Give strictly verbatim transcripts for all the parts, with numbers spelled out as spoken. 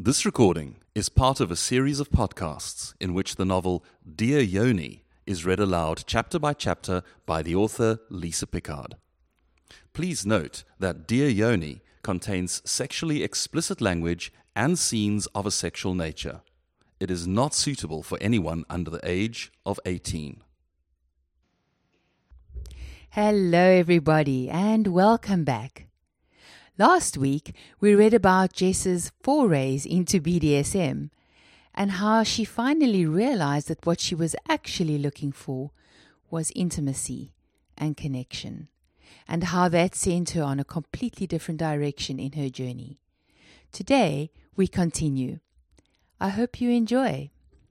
This recording is part of a series of podcasts in which the novel Dear Yoni is read aloud chapter by chapter by the author Lisa Pickard. Please note that Dear Yoni contains sexually explicit language and scenes of a sexual nature. It is not suitable for anyone under the age of eighteen. Hello everybody and welcome back. Last week we read about Jess's forays into B D S M and how she finally realized that what she was actually looking for was intimacy and connection, and how that sent her on a completely different direction in her journey. Today we continue. I hope you enjoy.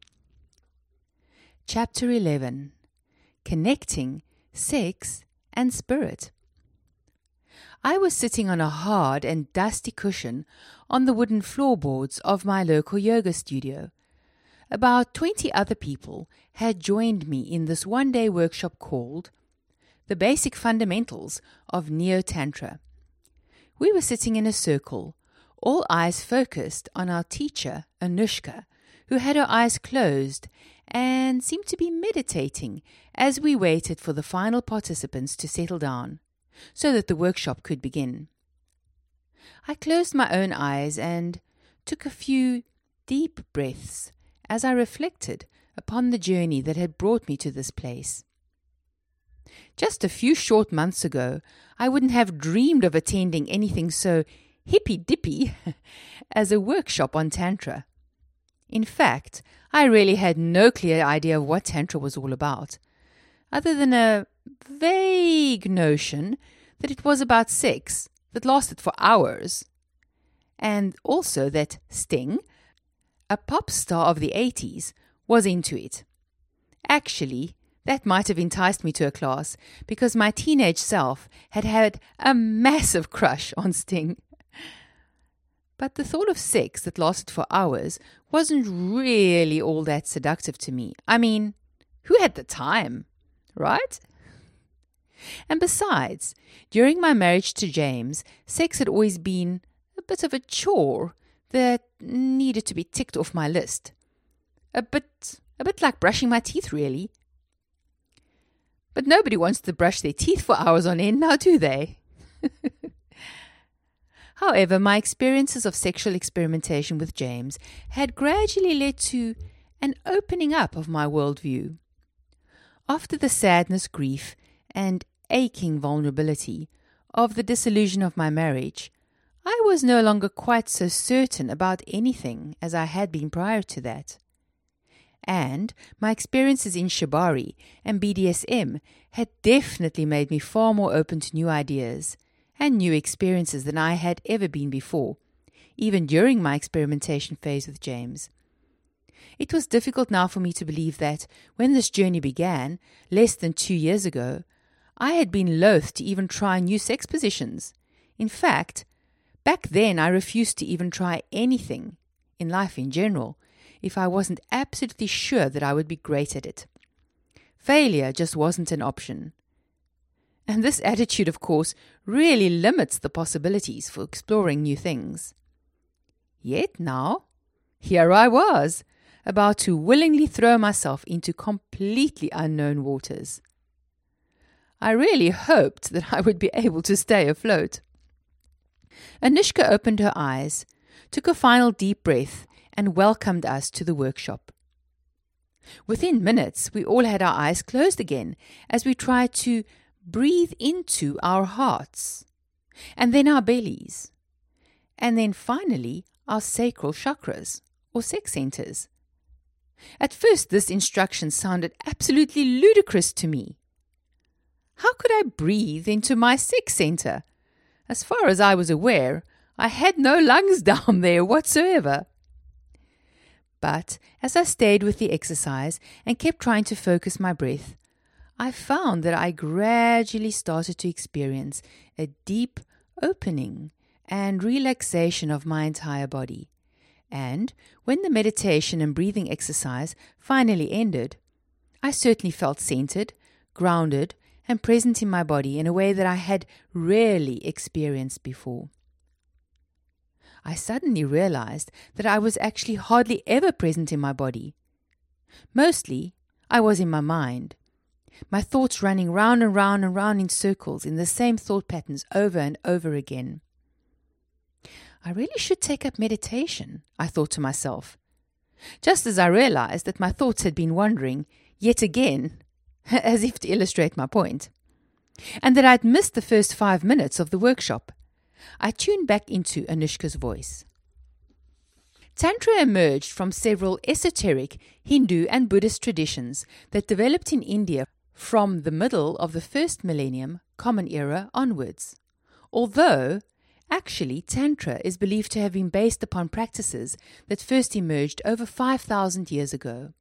Chapter eleven. Connecting Sex and Spirit. I was sitting on a hard and dusty cushion on the wooden floorboards of my local yoga studio. About twenty other people had joined me in this one-day workshop called The Basic Fundamentals of Neo-Tantra. We were sitting in a circle, all eyes focused on our teacher, Anushka, who had her eyes closed and seemed to be meditating as we waited for the final participants to settle down, so that the workshop could begin. I closed my own eyes and took a few deep breaths as I reflected upon the journey that had brought me to this place. Just a few short months ago, I wouldn't have dreamed of attending anything so hippy-dippy as a workshop on Tantra. In fact, I really had no clear idea of what Tantra was all about, other than a vague notion that it was about sex that lasted for hours, and also that Sting, a pop star of the eighties, was into it. Actually, that might have enticed me to a class because my teenage self had had a massive crush on Sting. But the thought of sex that lasted for hours wasn't really all that seductive to me. I mean, who had the time, right? And besides, during my marriage to James, sex had always been a bit of a chore that needed to be ticked off my list. A bit, a bit like brushing my teeth, really. But nobody wants to brush their teeth for hours on end, now do they? However, my experiences of sexual experimentation with James had gradually led to an opening up of my worldview. After the sadness, grief, and aching vulnerability of the dissolution of my marriage, I was no longer quite so certain about anything as I had been prior to that. And my experiences in Shibari and B D S M had definitely made me far more open to new ideas and new experiences than I had ever been before, even during my experimentation phase with James. It was difficult now for me to believe that, when this journey began, less than two years ago, I had been loath to even try new sex positions. In fact, back then I refused to even try anything, in life in general, if I wasn't absolutely sure that I would be great at it. Failure just wasn't an option. And this attitude, of course, really limits the possibilities for exploring new things. Yet now, here I was, about to willingly throw myself into completely unknown waters. I really hoped that I would be able to stay afloat. Anushka opened her eyes, took a final deep breath, and welcomed us to the workshop. Within minutes, we all had our eyes closed again as we tried to breathe into our hearts, and then our bellies, and then finally our sacral chakras, or sex centers. At first, this instruction sounded absolutely ludicrous to me. How could I breathe into my sex center? As far as I was aware, I had no lungs down there whatsoever. But as I stayed with the exercise and kept trying to focus my breath, I found that I gradually started to experience a deep opening and relaxation of my entire body. And when the meditation and breathing exercise finally ended, I certainly felt centered, grounded, and present in my body in a way that I had rarely experienced before. I suddenly realized that I was actually hardly ever present in my body. Mostly, I was in my mind, my thoughts running round and round and round in circles in the same thought patterns over and over again. I really should take up meditation, I thought to myself, just as I realized that my thoughts had been wandering yet again, as if to illustrate my point, and that I'd missed the first five minutes of the workshop. I tuned back into Anushka's voice. Tantra emerged from several esoteric Hindu and Buddhist traditions that developed in India from the middle of the first millennium Common Era onwards, although actually Tantra is believed to have been based upon practices that first emerged over five thousand years ago.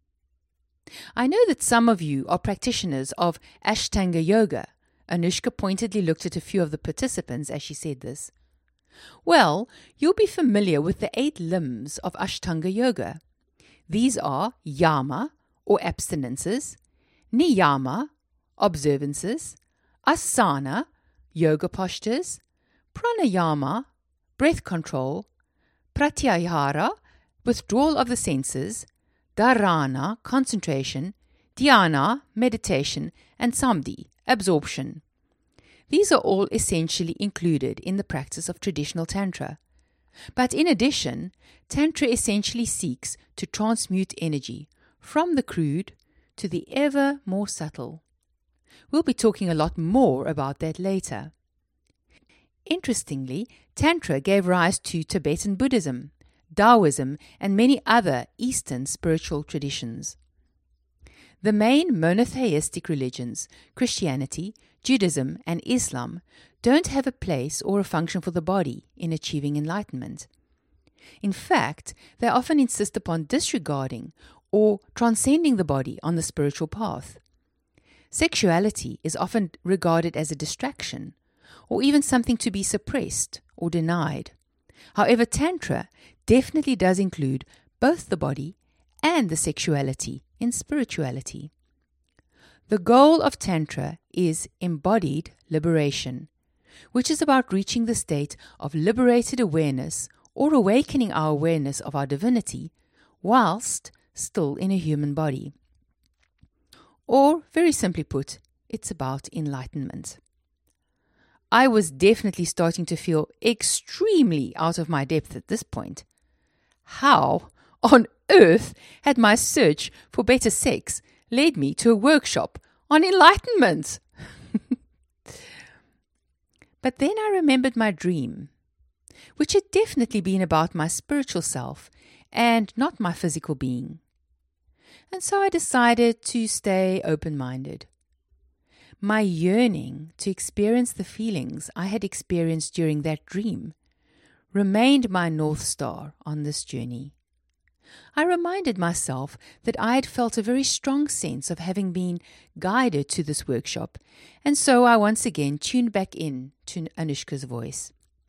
I know that some of you are practitioners of Ashtanga Yoga. Anushka pointedly looked at a few of the participants as she said this. Well, you'll be familiar with the eight limbs of Ashtanga Yoga. These are yama, or abstinences, niyama, observances, asana, yoga postures, pranayama, breath control, pratyahara, withdrawal of the senses, dharana, concentration, dhyana, meditation, and samadhi, absorption. These are all essentially included in the practice of traditional Tantra. But in addition, Tantra essentially seeks to transmute energy from the crude to the ever more subtle. We'll be talking a lot more about that later. Interestingly, Tantra gave rise to Tibetan Buddhism, Taoism, and many other Eastern spiritual traditions. The main monotheistic religions, Christianity, Judaism, and Islam, don't have a place or a function for the body in achieving enlightenment. In fact, they often insist upon disregarding or transcending the body on the spiritual path. Sexuality is often regarded as a distraction, or even something to be suppressed or denied. However, Tantra definitely does include both the body and the sexuality in spirituality. The goal of Tantra is embodied liberation, which is about reaching the state of liberated awareness or awakening our awareness of our divinity whilst still in a human body. Or, very simply put, it's about enlightenment. I was definitely starting to feel extremely out of my depth at this point. How on earth had my search for better sex led me to a workshop on enlightenment? But then I remembered my dream, which had definitely been about my spiritual self and not my physical being. And so I decided to stay open-minded. My yearning to experience the feelings I had experienced during that dream remained my North Star on this journey. I reminded myself that I had felt a very strong sense of having been guided to this workshop, and so I once again tuned back in to Anushka's voice.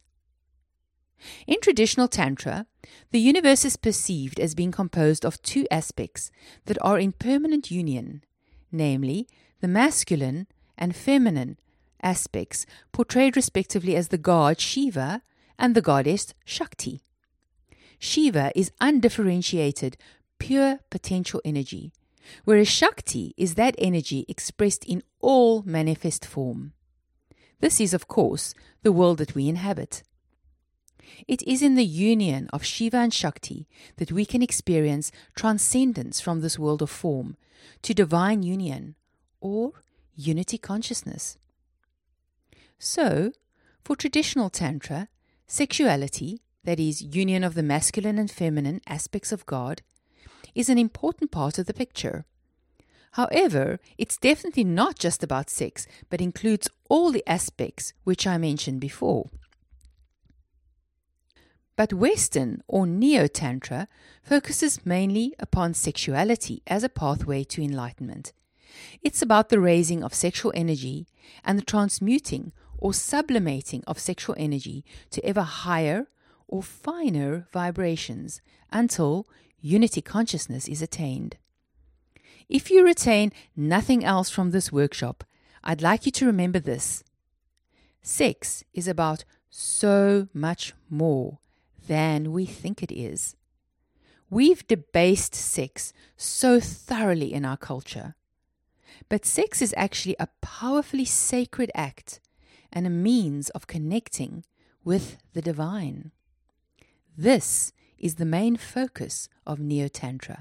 In traditional Tantra, the universe is perceived as being composed of two aspects that are in permanent union, namely the masculine and feminine aspects portrayed respectively as the god Shiva and the goddess Shakti. Shiva is undifferentiated, pure potential energy, whereas Shakti is that energy expressed in all manifest form. This is, of course, the world that we inhabit. It is in the union of Shiva and Shakti that we can experience transcendence from this world of form to divine union, or unity consciousness. So, for traditional Tantra, sexuality, that is, union of the masculine and feminine aspects of God, is an important part of the picture. However, it's definitely not just about sex, but includes all the aspects which I mentioned before. But Western or Neo-Tantra focuses mainly upon sexuality as a pathway to enlightenment. It's about the raising of sexual energy and the transmuting or sublimating of sexual energy to ever higher or finer vibrations until unity consciousness is attained. If you retain nothing else from this workshop, I'd like you to remember this. Sex is about so much more than we think it is. We've debased sex so thoroughly in our culture. But sex is actually a powerfully sacred act and a means of connecting with the divine. This is the main focus of Neo-Tantra.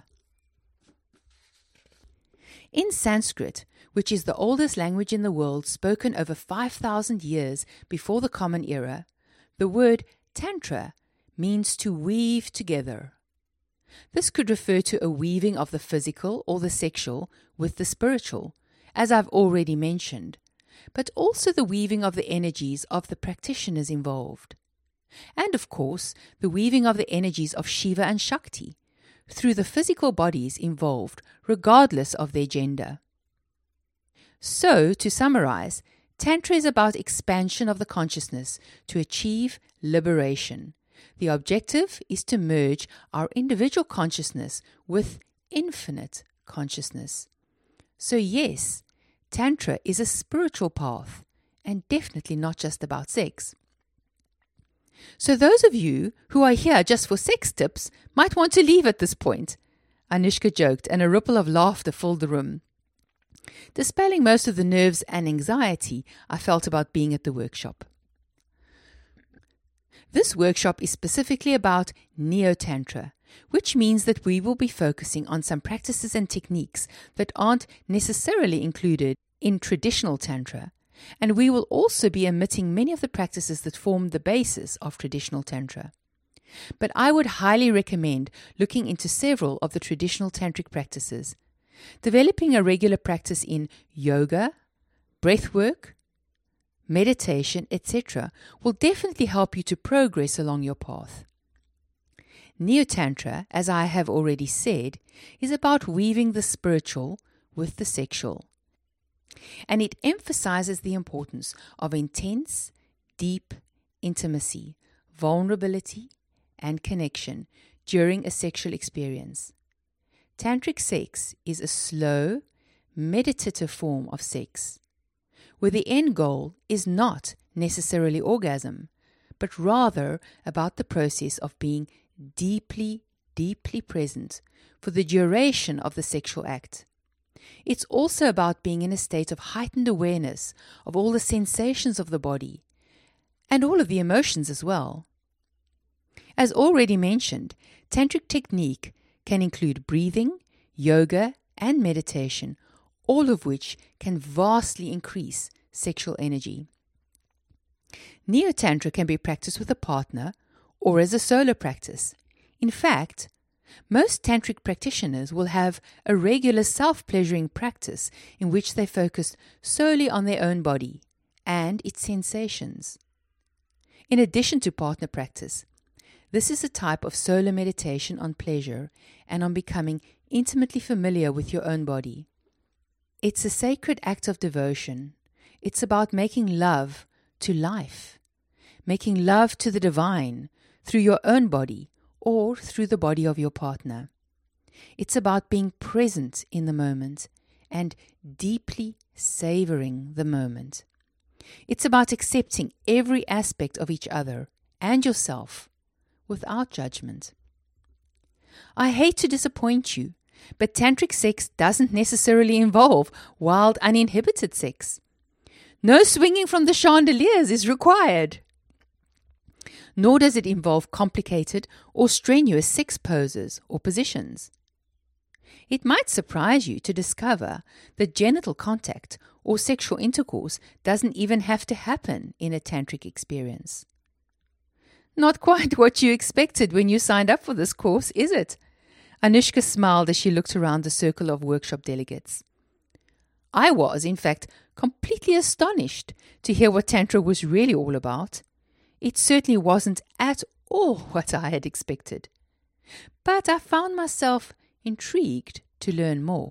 In Sanskrit, which is the oldest language in the world spoken over five thousand years before the Common Era, the word Tantra means to weave together. This could refer to a weaving of the physical or the sexual with the spiritual, as I've already mentioned, but also the weaving of the energies of the practitioners involved. And of course, the weaving of the energies of Shiva and Shakti through the physical bodies involved, regardless of their gender. So, to summarize, Tantra is about expansion of the consciousness to achieve liberation. The objective is to merge our individual consciousness with infinite consciousness. So yes, Tantra is a spiritual path and definitely not just about sex. So those of you who are here just for sex tips might want to leave at this point, Anushka joked, and a ripple of laughter filled the room, dispelling most of the nerves and anxiety I felt about being at the workshop. This workshop is specifically about Neo-Tantra, which means that we will be focusing on some practices and techniques that aren't necessarily included in traditional Tantra, and we will also be omitting many of the practices that form the basis of traditional Tantra. But I would highly recommend looking into several of the traditional tantric practices, developing a regular practice in yoga, breathwork, meditation, et cetera will definitely help you to progress along your path. Neo-Tantra, as I have already said, is about weaving the spiritual with the sexual. And it emphasizes the importance of intense, deep intimacy, vulnerability, and connection during a sexual experience. Tantric sex is a slow, meditative form of sex, where the end goal is not necessarily orgasm, but rather about the process of being deeply, deeply present for the duration of the sexual act. It's also about being in a state of heightened awareness of all the sensations of the body and all of the emotions as well. As already mentioned, tantric technique can include breathing, yoga, and meditation, all of which can vastly increase sexual energy. Neo-Tantra can be practiced with a partner or as a solo practice. In fact, most tantric practitioners will have a regular self-pleasuring practice in which they focus solely on their own body and its sensations. In addition to partner practice, this is a type of solo meditation on pleasure and on becoming intimately familiar with your own body. It's a sacred act of devotion. It's about making love to life, making love to the divine through your own body or through the body of your partner. It's about being present in the moment and deeply savoring the moment. It's about accepting every aspect of each other and yourself without judgment. I hate to disappoint you, but tantric sex doesn't necessarily involve wild, uninhibited sex. No swinging from the chandeliers is required. Nor does it involve complicated or strenuous sex poses or positions. It might surprise you to discover that genital contact or sexual intercourse doesn't even have to happen in a tantric experience. Not quite what you expected when you signed up for this course, is it? Anushka smiled as she looked around the circle of workshop delegates. I was, in fact, completely astonished to hear what Tantra was really all about. It certainly wasn't at all what I had expected. But I found myself intrigued to learn more.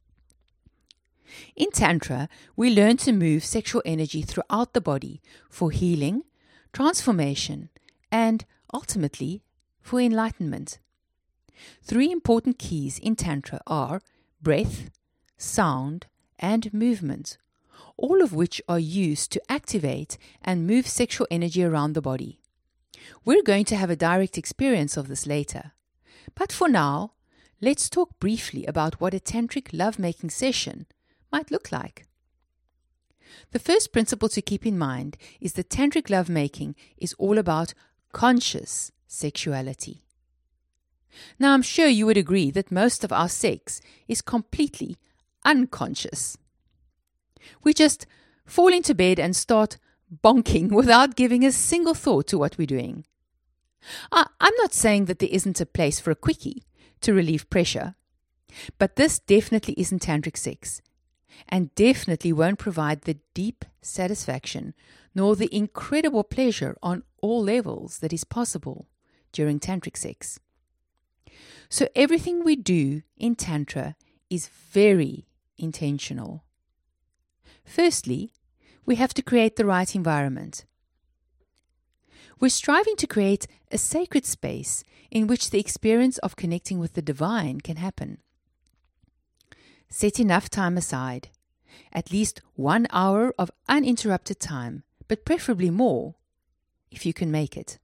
In Tantra, we learn to move sexual energy throughout the body for healing, transformation, and ultimately for enlightenment. Three important keys in Tantra are breath, sound, and movement, all of which are used to activate and move sexual energy around the body. We're going to have a direct experience of this later. But for now, let's talk briefly about what a tantric lovemaking session might look like. The first principle to keep in mind is that tantric lovemaking is all about conscious sexuality. Now, I'm sure you would agree that most of our sex is completely unconscious. We just fall into bed and start bonking without giving a single thought to what we're doing. I, I'm not saying that there isn't a place for a quickie to relieve pressure, but this definitely isn't tantric sex, and definitely won't provide the deep satisfaction nor the incredible pleasure on all levels that is possible during tantric sex. So everything we do in Tantra is very intentional. Firstly, we have to create the right environment. We're striving to create a sacred space in which the experience of connecting with the divine can happen. Set enough time aside, at least one hour of uninterrupted time, but preferably more, if you can make it.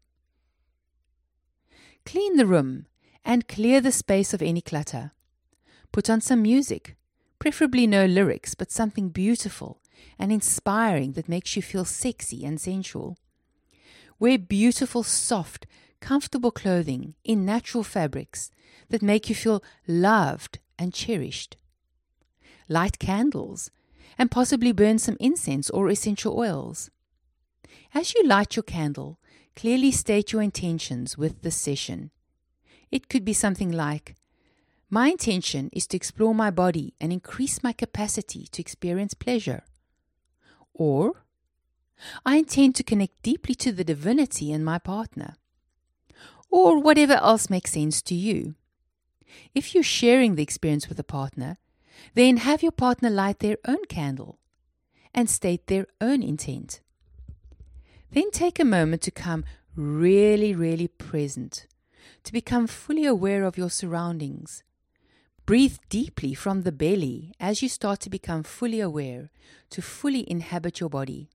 Clean the room and clear the space of any clutter. Put on some music, preferably no lyrics, but something beautiful and inspiring that makes you feel sexy and sensual. Wear beautiful, soft, comfortable clothing in natural fabrics that make you feel loved and cherished. Light candles and possibly burn some incense or essential oils. As you light your candle, clearly state your intentions with this session. It could be something like, my intention is to explore my body and increase my capacity to experience pleasure. Or, I intend to connect deeply to the divinity in my partner. Or whatever else makes sense to you. If you're sharing the experience with a partner, then have your partner light their own candle and state their own intent. Then take a moment to come really, really present, to become fully aware of your surroundings. Breathe deeply from the belly as you start to become fully aware, to fully inhabit your body.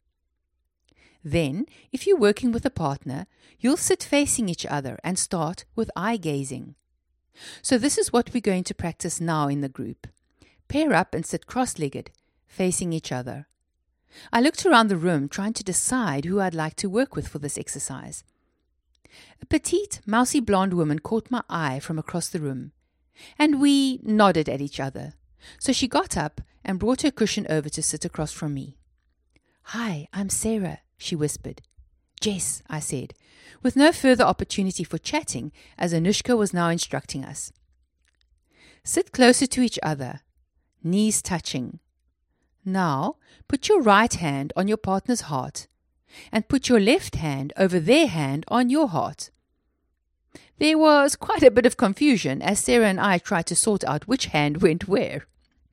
Then, if you're working with a partner, you'll sit facing each other and start with eye gazing. So this is what we're going to practice now in the group. Pair up and sit cross-legged, facing each other. I looked around the room trying to decide who I'd like to work with for this exercise. A petite, mousy blonde woman caught my eye from across the room, and we nodded at each other. So she got up and brought her cushion over to sit across from me. "Hi, I'm Sarah," she whispered. "Jess," I said, with no further opportunity for chatting, as Anushka was now instructing us. Sit closer to each other, knees touching. Now, put your right hand on your partner's heart and put your left hand over their hand on your heart. There was quite a bit of confusion as Sarah and I tried to sort out which hand went where.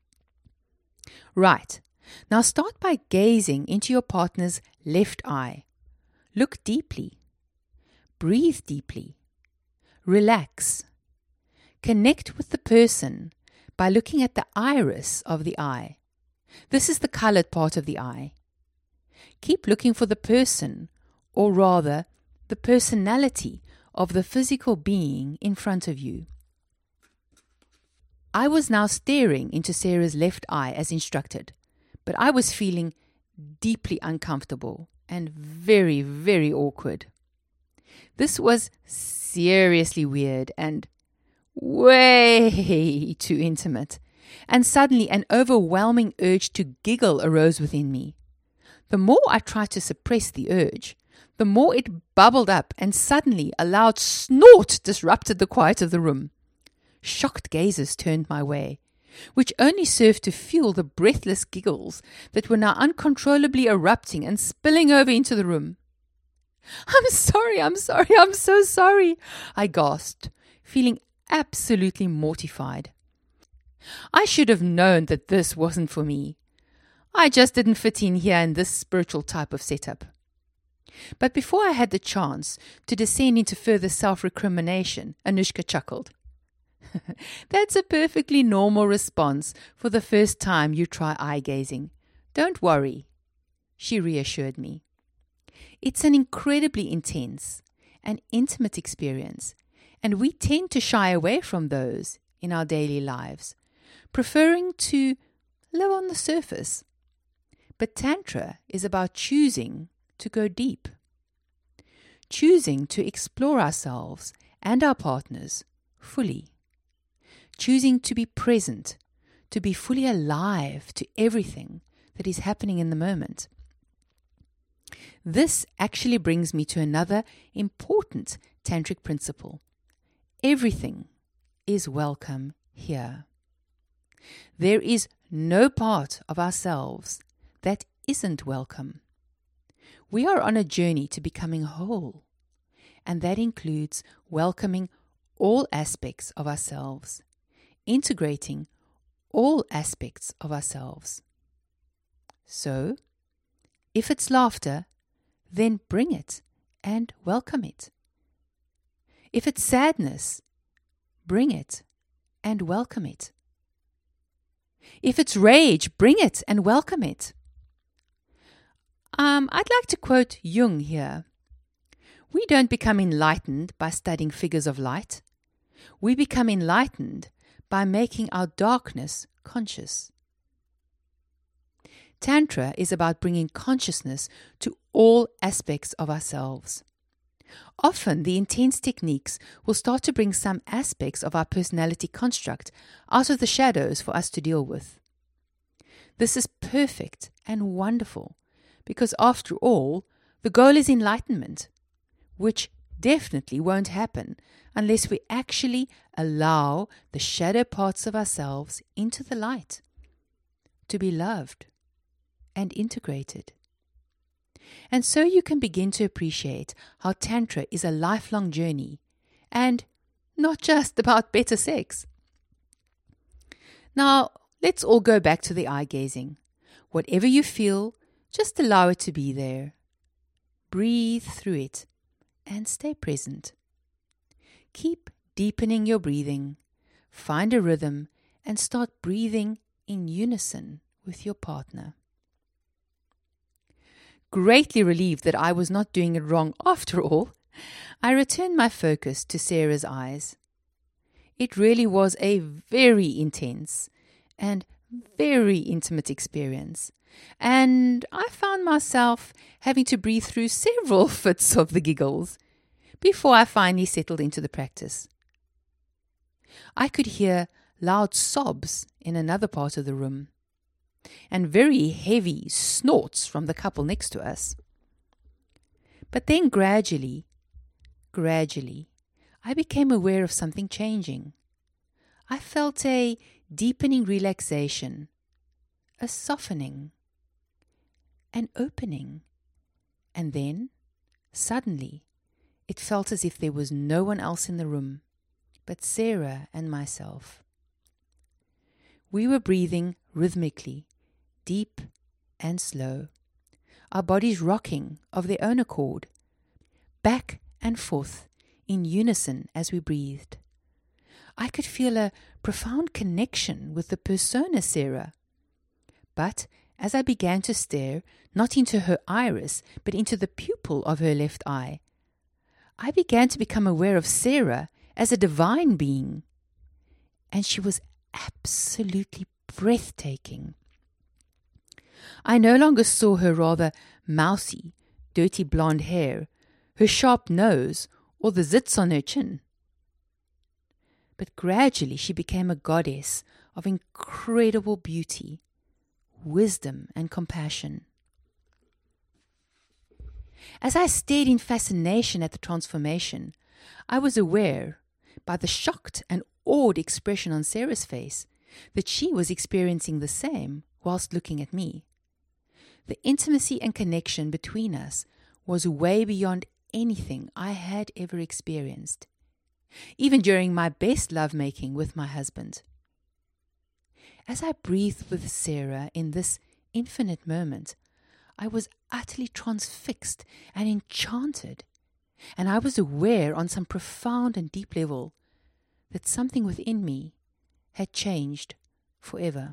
Right. Now start by gazing into your partner's left eye. Look deeply. Breathe deeply. Relax. Connect with the person by looking at the iris of the eye. This is the colored part of the eye. Keep looking for the person, or rather, the personality of the physical being in front of you. I was now staring into Sarah's left eye as instructed, but I was feeling deeply uncomfortable and very, very awkward. This was seriously weird and way too intimate, and suddenly an overwhelming urge to giggle arose within me. The more I tried to suppress the urge, the more it bubbled up, and suddenly a loud snort disrupted the quiet of the room. Shocked gazes turned my way, which only served to fuel the breathless giggles that were now uncontrollably erupting and spilling over into the room. "I'm sorry, I'm sorry, I'm so sorry," I gasped, feeling absolutely mortified. I should have known that this wasn't for me. I just didn't fit in here in this spiritual type of setup. But before I had the chance to descend into further self-recrimination, Anushka chuckled. "That's a perfectly normal response for the first time you try eye-gazing. Don't worry," she reassured me. "It's an incredibly intense an intimate experience, and we tend to shy away from those in our daily lives, preferring to live on the surface. But Tantra is about choosing to go deep, choosing to explore ourselves and our partners fully, choosing to be present, to be fully alive to everything that is happening in the moment. This actually brings me to another important tantric principle. Everything is welcome here. There is no part of ourselves that isn't welcome. We are on a journey to becoming whole, and that includes welcoming all aspects of ourselves, integrating all aspects of ourselves. So, if it's laughter, then bring it and welcome it. If it's sadness, bring it and welcome it. If it's rage, bring it and welcome it. Um, I'd like to quote Jung here. We don't become enlightened by studying figures of light. We become enlightened by making our darkness conscious. Tantra is about bringing consciousness to all aspects of ourselves. Often, the intense techniques will start to bring some aspects of our personality construct out of the shadows for us to deal with. This is perfect and wonderful because, after all, the goal is enlightenment, which definitely won't happen unless we actually allow the shadow parts of ourselves into the light, to be loved and integrated. And so you can begin to appreciate how Tantra is a lifelong journey and not just about better sex. Now, let's all go back to the eye gazing. Whatever you feel, just allow it to be there. Breathe through it and stay present. Keep deepening your breathing. Find a rhythm and start breathing in unison with your partner. Greatly relieved that I was not doing it wrong after all, I returned my focus to Sarah's eyes. It really was a very intense and very intimate experience, and I found myself having to breathe through several fits of the giggles before I finally settled into the practice. I could hear loud sobs in another part of the room, and very heavy snorts from the couple next to us. But then gradually, gradually, I became aware of something changing. I felt a deepening relaxation, a softening, an opening, and then, suddenly, it felt as if there was no one else in the room but Sarah and myself. We were breathing rhythmically, deep and slow, our bodies rocking of their own accord, back and forth in unison as we breathed. I could feel a profound connection with the persona Sarah. But as I began to stare, not into her iris, but into the pupil of her left eye, I began to become aware of Sarah as a divine being. And she was absolutely breathtaking. I no longer saw her rather mousy, dirty blonde hair, her sharp nose, or the zits on her chin. But gradually she became a goddess of incredible beauty, wisdom, and compassion. As I stared in fascination at the transformation, I was aware, by the shocked and awed expression on Sarah's face, that she was experiencing the same whilst looking at me. The intimacy and connection between us was way beyond anything I had ever experienced, even during my best lovemaking with my husband. As I breathed with Sarah in this infinite moment, I was utterly transfixed and enchanted, and I was aware on some profound and deep level that something within me had changed forever.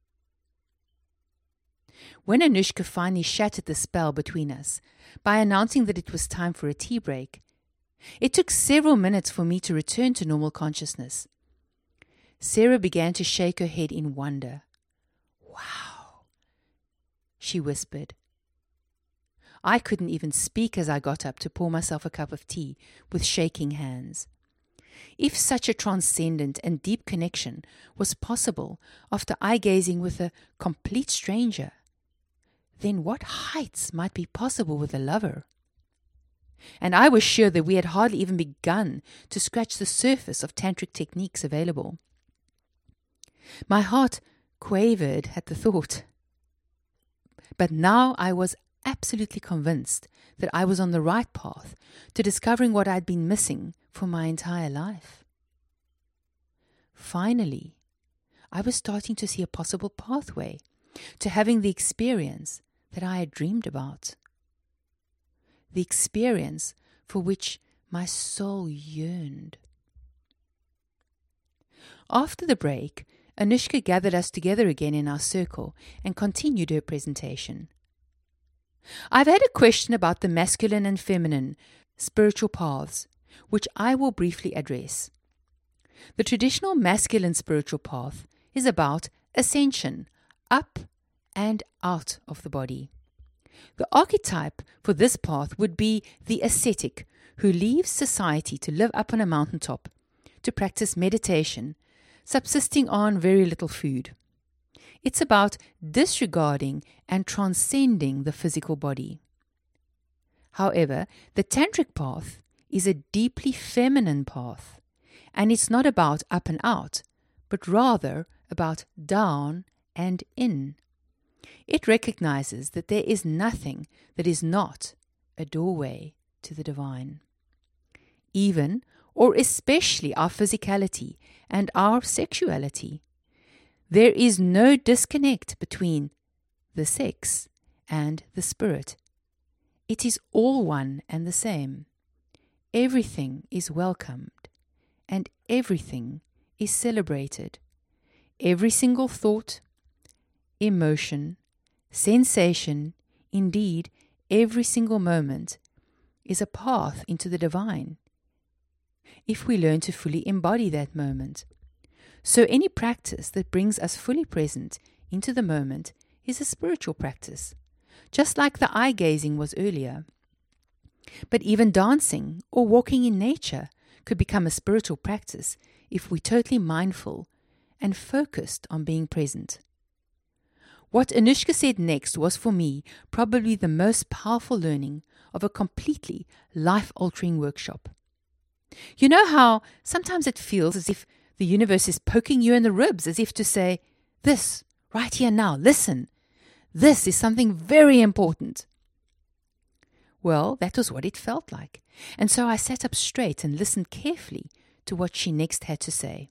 When Anushka finally shattered the spell between us by announcing that it was time for a tea break, It took several minutes for me to return to normal consciousness. Sarah began to shake her head in wonder. "Wow," she whispered. I couldn't even speak as I got up to pour myself a cup of tea with shaking hands. If such a transcendent and deep connection was possible after eye-gazing with a complete stranger, then what heights might be possible with a lover? And I was sure that we had hardly even begun to scratch the surface of tantric techniques available. My heart quavered at the thought. But now I was absolutely convinced that I was on the right path to discovering what I'd been missing for my entire life. Finally, I was starting to see a possible pathway to having the experience that I had dreamed about. The experience for which my soul yearned. After the break, Anushka gathered us together again in our circle and continued her presentation. I've had a question about the masculine and feminine spiritual paths, which I will briefly address. The traditional masculine spiritual path is about ascension, up and out of the body. The archetype for this path would be the ascetic who leaves society to live up on a mountaintop, to practice meditation, subsisting on very little food. It's about disregarding and transcending the physical body. However, the tantric path is a deeply feminine path, and it's not about up and out, but rather about down and in. It recognizes that there is nothing that is not a doorway to the divine. Even or especially our physicality and our sexuality. There is no disconnect between the sex and the spirit. It is all one and the same. Everything is welcomed and everything is celebrated. Every single thought, emotion, sensation, indeed every single moment is a path into the divine, if we learn to fully embody that moment. So any practice that brings us fully present into the moment is a spiritual practice, just like the eye-gazing was earlier. But even dancing or walking in nature could become a spiritual practice if we're totally mindful and focused on being present. What Anushka said next was for me probably the most powerful learning of a completely life-altering workshop. You know how sometimes it feels as if the universe is poking you in the ribs, as if to say, this, right here now, listen, this is something very important. Well, that was what it felt like, and so I sat up straight and listened carefully to what she next had to say.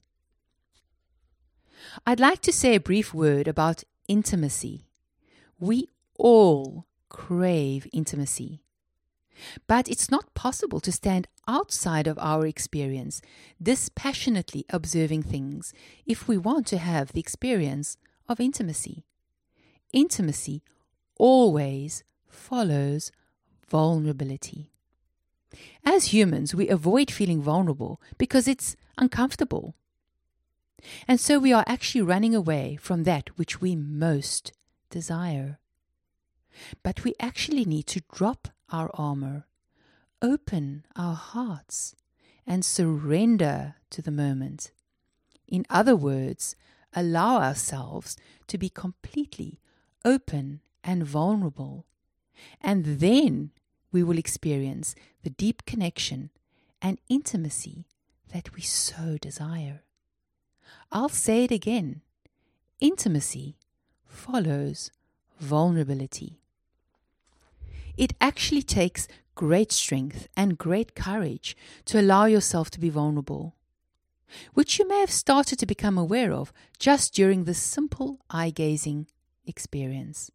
I'd like to say a brief word about intimacy. We all crave intimacy. But it's not possible to stand outside of our experience, dispassionately observing things, if we want to have the experience of intimacy. Intimacy always follows vulnerability. As humans, we avoid feeling vulnerable because it's uncomfortable. And so we are actually running away from that which we most desire. But we actually need to drop our armor, open our hearts, and surrender to the moment. In other words, allow ourselves to be completely open and vulnerable. And then we will experience the deep connection and intimacy that we so desire. I'll say it again. Intimacy follows vulnerability. It actually takes great strength and great courage to allow yourself to be vulnerable, which you may have started to become aware of just during this simple eye-gazing experience.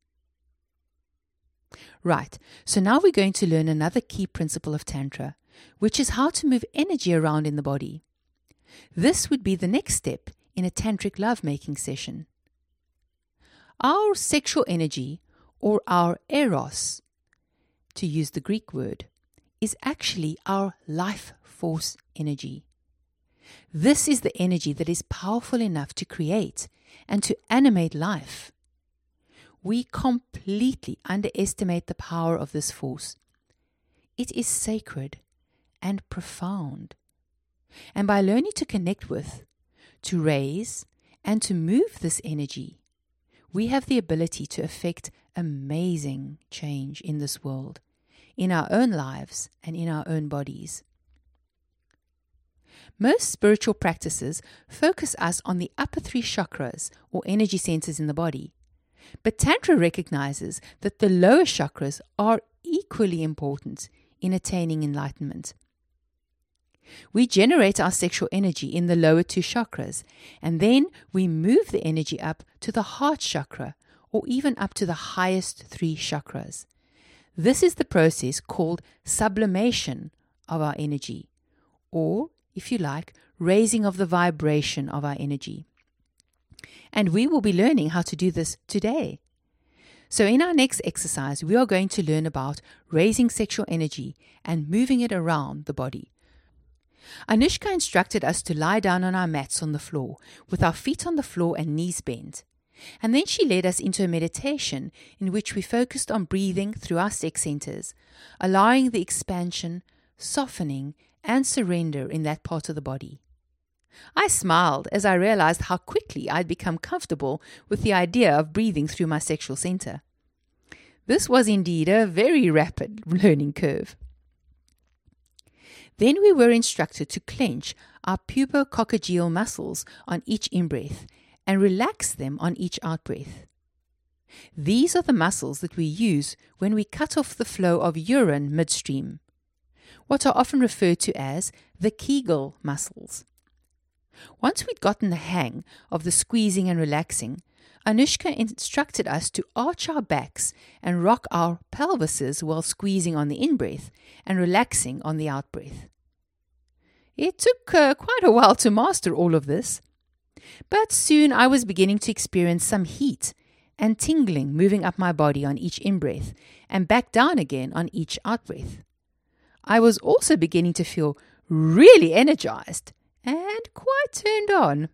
Right, so now we're going to learn another key principle of Tantra, which is how to move energy around in the body. This would be the next step in a tantric lovemaking session. Our sexual energy, or our eros, to use the Greek word, is actually our life force energy. This is the energy that is powerful enough to create and to animate life. We completely underestimate the power of this force. It is sacred and profound. And by learning to connect with, to raise, and to move this energy, we have the ability to effect amazing change in this world, in our own lives and in our own bodies. Most spiritual practices focus us on the upper three chakras or energy centers in the body. But Tantra recognizes that the lower chakras are equally important in attaining enlightenment. We generate our sexual energy in the lower two chakras, and then we move the energy up to the heart chakra or even up to the highest three chakras. This is the process called sublimation of our energy, or, if you like, raising of the vibration of our energy. And we will be learning how to do this today. So in our next exercise, we are going to learn about raising sexual energy and moving it around the body. Anushka instructed us to lie down on our mats on the floor, with our feet on the floor and knees bent. And then she led us into a meditation in which we focused on breathing through our sex centers, allowing the expansion, softening, and surrender in that part of the body. I smiled as I realized how quickly I'd become comfortable with the idea of breathing through my sexual center. This was indeed a very rapid learning curve. Then we were instructed to clench our pubococcygeal muscles on each in-breath and relax them on each out-breath. These are the muscles that we use when we cut off the flow of urine midstream, what are often referred to as the Kegel muscles. Once we'd gotten the hang of the squeezing and relaxing, Anushka instructed us to arch our backs and rock our pelvises while squeezing on the in-breath and relaxing on the out-breath. It took uh, quite a while to master all of this, but soon I was beginning to experience some heat and tingling moving up my body on each in-breath and back down again on each out-breath. I was also beginning to feel really energized and quite turned on.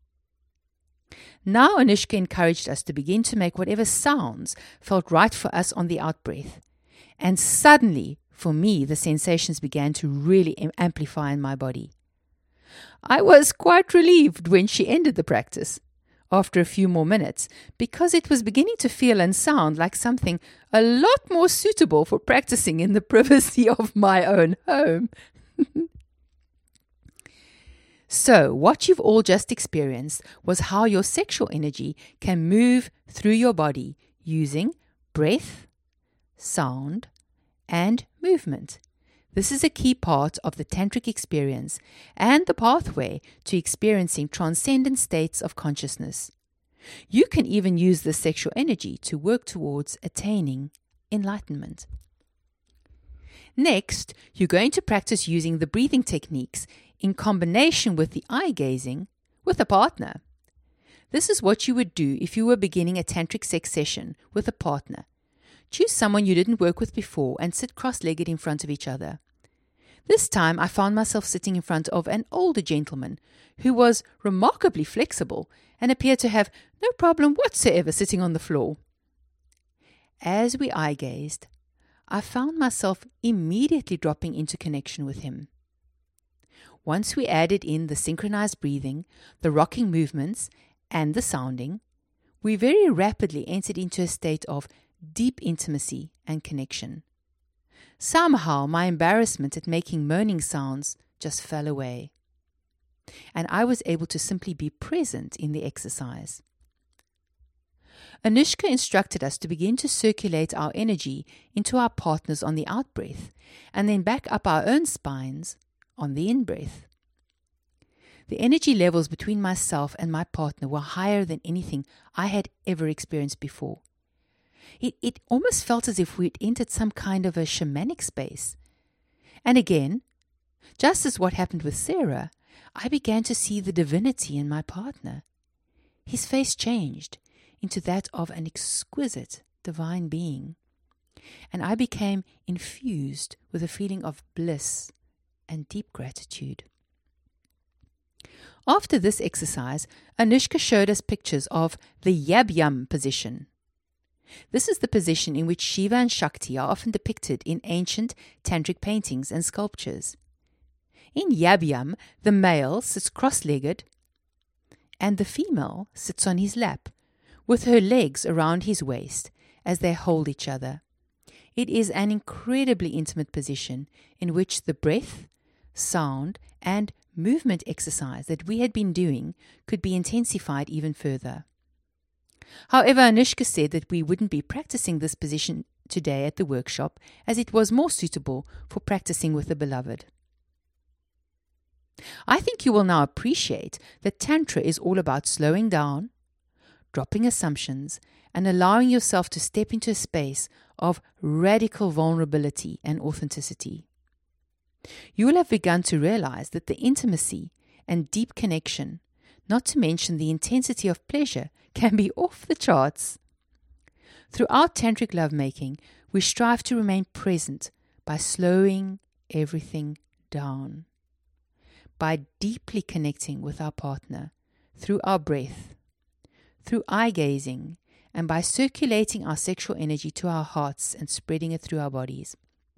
Now Anushka encouraged us to begin to make whatever sounds felt right for us on the out-breath. And suddenly, for me, the sensations began to really amplify in my body. I was quite relieved when she ended the practice, after a few more minutes, because it was beginning to feel and sound like something a lot more suitable for practicing in the privacy of my own home. So, what you've all just experienced was how your sexual energy can move through your body using breath, sound, and movement. This is a key part of the tantric experience and the pathway to experiencing transcendent states of consciousness. You can even use this sexual energy to work towards attaining enlightenment. Next, you're going to practice using the breathing techniques in combination with the eye gazing with a partner. This is what you would do if you were beginning a tantric sex session with a partner. Choose someone you didn't work with before and sit cross-legged in front of each other. This time I found myself sitting in front of an older gentleman who was remarkably flexible and appeared to have no problem whatsoever sitting on the floor. As we eye gazed, I found myself immediately dropping into connection with him. Once we added in the synchronized breathing, the rocking movements, and the sounding, we very rapidly entered into a state of deep intimacy and connection. Somehow my embarrassment at making moaning sounds just fell away, and I was able to simply be present in the exercise. Anushka instructed us to begin to circulate our energy into our partners on the out-breath, and then back up our own spines on the in-breath. The energy levels between myself and my partner were higher than anything I had ever experienced before. It, it almost felt as if we'd entered some kind of a shamanic space. And again, just as what happened with Sarah, I began to see the divinity in my partner. His face changed into that of an exquisite divine being. and I became infused with a feeling of bliss and deep gratitude. After this exercise, Anushka showed us pictures of the Yab-Yum position. This is the position in which Shiva and Shakti are often depicted in ancient tantric paintings and sculptures. In Yab-Yum, the male sits cross-legged and the female sits on his lap, with her legs around his waist as they hold each other. It is an incredibly intimate position in which the breath, sound, and movement exercise that we had been doing could be intensified even further. However, Anushka said that we wouldn't be practicing this position today at the workshop, as it was more suitable for practicing with the beloved. I think you will now appreciate that Tantra is all about slowing down, dropping assumptions, and allowing yourself to step into a space of radical vulnerability and authenticity. You will have begun to realize that the intimacy and deep connection, not to mention the intensity of pleasure, can be off the charts. Throughout tantric lovemaking, we strive to remain present by slowing everything down, by deeply connecting with our partner through our breath, through eye-gazing, and by circulating our sexual energy to our hearts and spreading it through our bodies.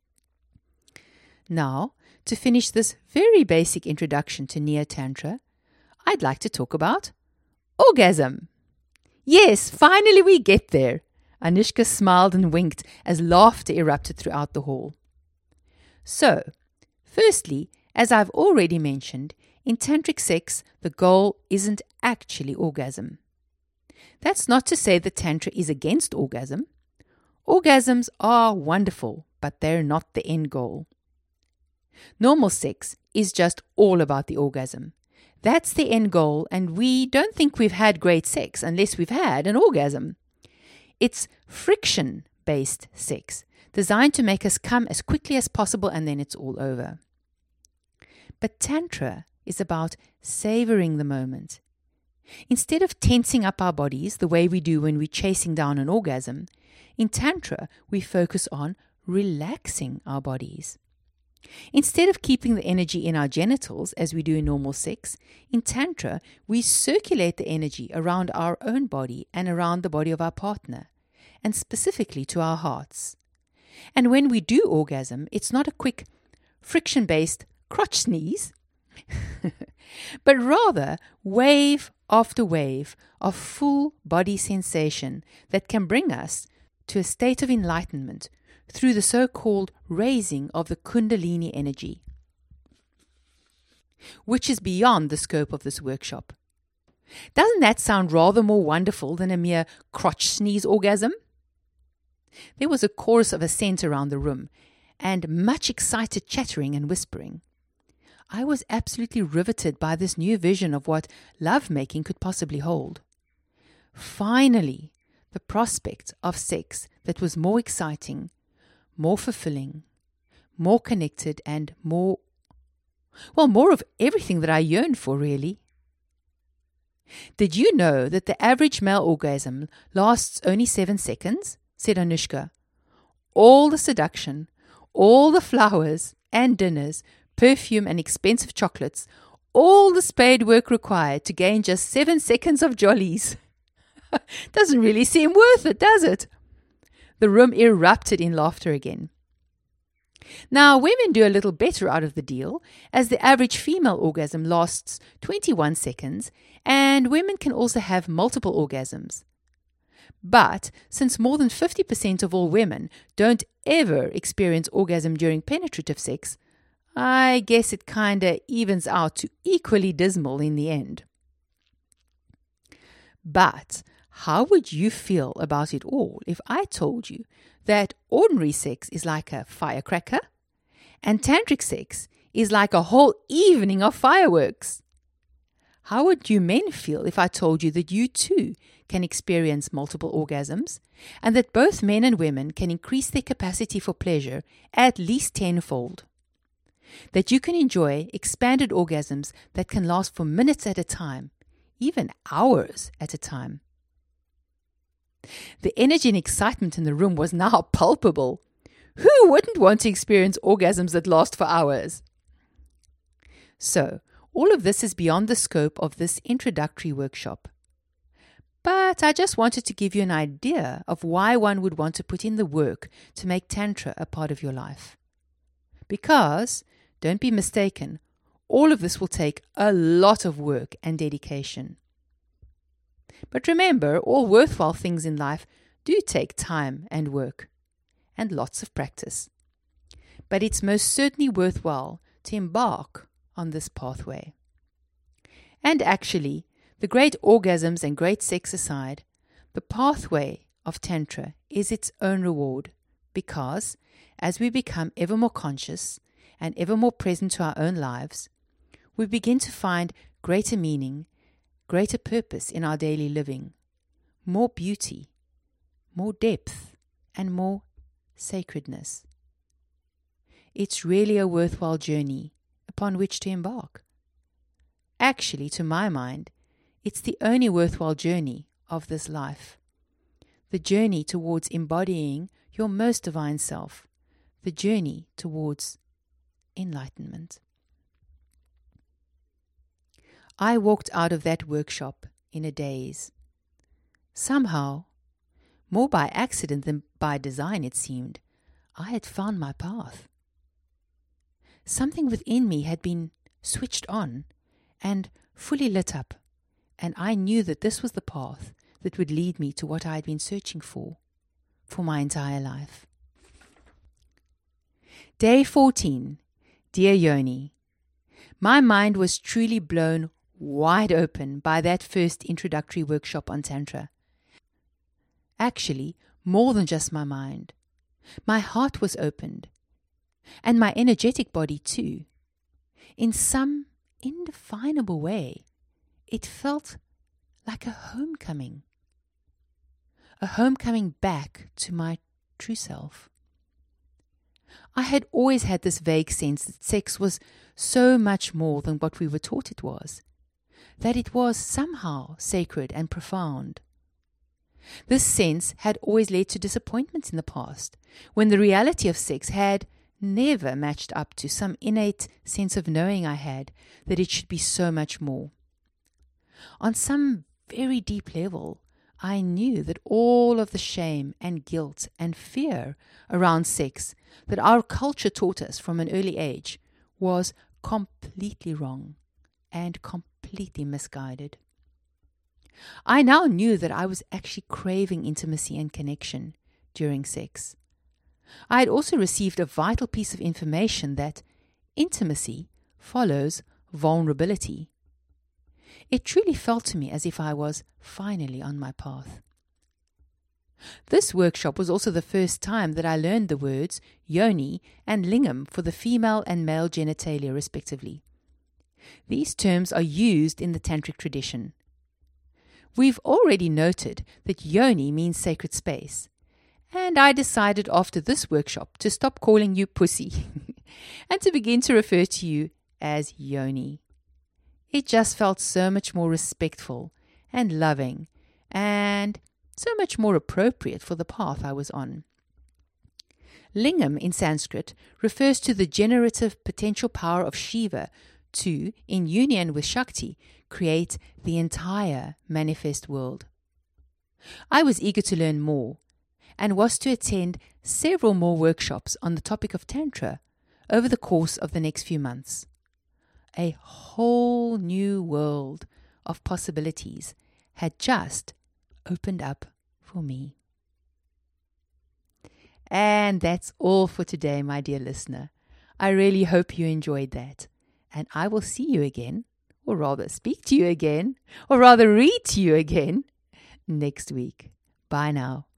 Now, to finish this very basic introduction to Neo Tantra, I'd like to talk about orgasm. Yes, finally we get there. Anushka smiled and winked as laughter erupted throughout the hall. So, firstly, as I've already mentioned, in tantric sex, the goal isn't actually orgasm. That's not to say that Tantra is against orgasm. Orgasms are wonderful, but they're not the end goal. Normal sex is just all about the orgasm. That's the end goal, and we don't think we've had great sex unless we've had an orgasm. It's friction-based sex, designed to make us come as quickly as possible and then it's all over. But Tantra is about savoring the moment. Instead of tensing up our bodies the way we do when we're chasing down an orgasm, in Tantra we focus on relaxing our bodies. Instead of keeping the energy in our genitals as we do in normal sex, in Tantra we circulate the energy around our own body and around the body of our partner, and specifically to our hearts. And when we do orgasm, it's not a quick friction-based crotch sneeze, but rather wave after wave of full body sensation that can bring us to a state of enlightenment through the so-called raising of the Kundalini energy, which is beyond the scope of this workshop. Doesn't that sound rather more wonderful than a mere crotch sneeze orgasm? There was a chorus of assent around the room, and much excited chattering and whispering. I was absolutely riveted by this new vision of what lovemaking could possibly hold. Finally, the prospect of sex that was more exciting, more fulfilling, more connected, and more, well, more of everything that I yearned for, really. Did you know that the average male orgasm lasts only seven seconds? Said Anushka. All the seduction, all the flowers and dinners, perfume and expensive chocolates, all the spade work required to gain just seven seconds of jollies. Doesn't really seem worth it, does it? The room erupted in laughter again. Now, women do a little better out of the deal, as the average female orgasm lasts twenty-one seconds, and women can also have multiple orgasms. But since more than fifty percent of all women don't ever experience orgasm during penetrative sex, I guess it kinda evens out to equally dismal in the end. But how would you feel about it all if I told you that ordinary sex is like a firecracker and tantric sex is like a whole evening of fireworks? How would you men feel if I told you that you too can experience multiple orgasms and that both men and women can increase their capacity for pleasure at least tenfold? That you can enjoy expanded orgasms that can last for minutes at a time, even hours at a time. The energy and excitement in the room was now palpable. Who wouldn't want to experience orgasms that last for hours? So, all of this is beyond the scope of this introductory workshop. But I just wanted to give you an idea of why one would want to put in the work to make Tantra a part of your life. Because, don't be mistaken, all of this will take a lot of work and dedication. But remember, all worthwhile things in life do take time and work, and lots of practice. But it's most certainly worthwhile to embark on this pathway. And actually, the great orgasms and great sex aside, the pathway of Tantra is its own reward, because as we become ever more conscious and ever more present to our own lives, we begin to find greater meaning, greater purpose in our daily living, more beauty, more depth, and more sacredness. It's really a worthwhile journey upon which to embark. Actually, to my mind, it's the only worthwhile journey of this life. The journey towards embodying your most divine self. The journey towards enlightenment. I walked out of that workshop in a daze. Somehow, more by accident than by design it seemed, I had found my path. Something within me had been switched on and fully lit up, and I knew that this was the path that would lead me to what I had been searching for, for my entire life. Day fourteen. Dear Yoni, my mind was truly blown wide open by that first introductory workshop on Tantra. Actually, more than just my mind. My heart was opened, and my energetic body too. In some indefinable way, it felt like a homecoming. A homecoming back to my true self. I had always had this vague sense that sex was so much more than what we were taught it was, that it was somehow sacred and profound. This sense had always led to disappointments in the past, when the reality of sex had never matched up to some innate sense of knowing I had that it should be so much more. On some very deep level, I knew that all of the shame and guilt and fear around sex that our culture taught us from an early age was completely wrong and completely misguided. I now knew that I was actually craving intimacy and connection during sex. I had also received a vital piece of information that intimacy follows vulnerability. It truly felt to me as if I was finally on my path. This workshop was also the first time that I learned the words yoni and lingam for the female and male genitalia respectively. These terms are used in the tantric tradition. We've already noted that yoni means sacred space, and I decided after this workshop to stop calling you pussy and to begin to refer to you as yoni. It just felt so much more respectful and loving and so much more appropriate for the path I was on. Lingam in Sanskrit refers to the generative potential power of Shiva to, in union with Shakti, create the entire manifest world. I was eager to learn more and was to attend several more workshops on the topic of Tantra over the course of the next few months. A whole new world of possibilities had just opened up for me. And that's all for today, my dear listener. I really hope you enjoyed that. And I will see you again, or rather speak to you again, or rather read to you again next week. Bye now.